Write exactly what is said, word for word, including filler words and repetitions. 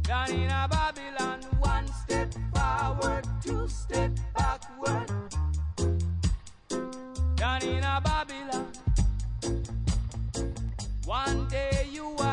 Down in a Babylon, one step forward, two step backward. Down in a Babylon, one day you are